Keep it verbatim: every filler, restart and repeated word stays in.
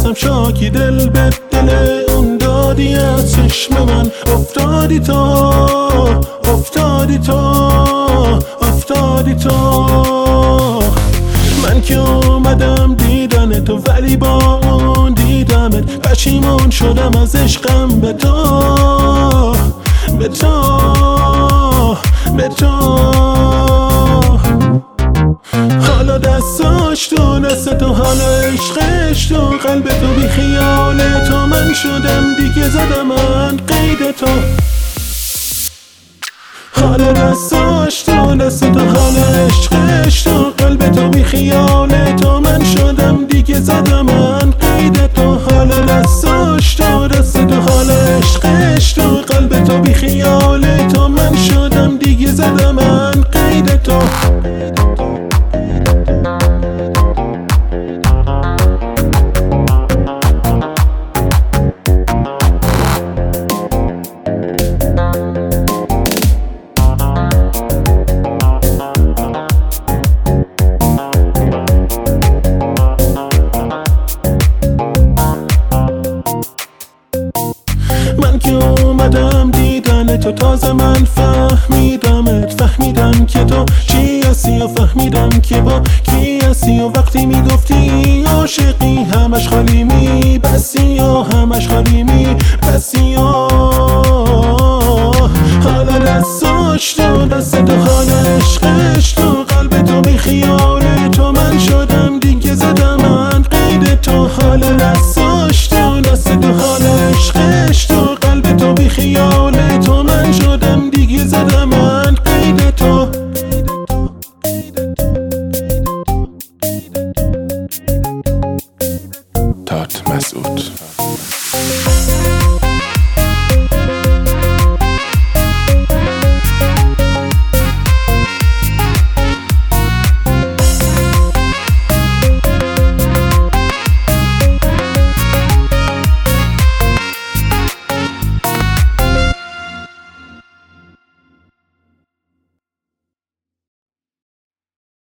هستم شاکی دل به دل اون دادی از چشم من. افتادی تو افتادی تو افتادی تو من که اومدم دیدن تو ولی با اون دیدمت پشیمون شدم از عشقم به تو به تو به تو. حالا دستاش تو دست تو، حالا عشقش تو قلب تو، بی خیال تو من شدم دیگه زدم من قید تو. حالا دستاش تو دست تو، حالا عشقش تو قلب تو، بی خیال تو من شدم دیگه زدم من قید تو. حالا دستاش تو دست تو، حالا عشقش تو قلب تو، بی خیال تو من شدم دیگه زدم من قید تو. من که اومدم دیدن تو تازه من فهمیدمت، فهمیدم که تو چی هستی و فهمیدم که با کی هستی. و وقتی میگفتی عاشقی همش خالی می بسی و همش خالی می بسی. حالا دستاش تو دست تو، حالا عشقش تو قلب تو، بی خیال